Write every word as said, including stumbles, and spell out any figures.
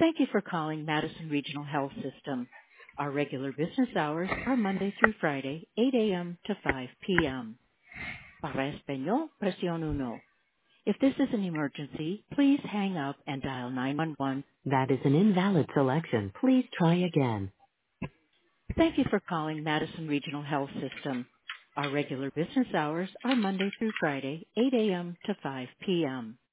Thank you for calling Madison Regional Health System. Our regular business hours are Monday through Friday, eight a.m. to five p.m. Para español, presión uno. If this is an emergency, please hang up and dial nine one one. That is an invalid selection. Please try again. Thank you for calling Madison Regional Health System. Our regular business hours are Monday through Friday, eight a.m. to five p.m.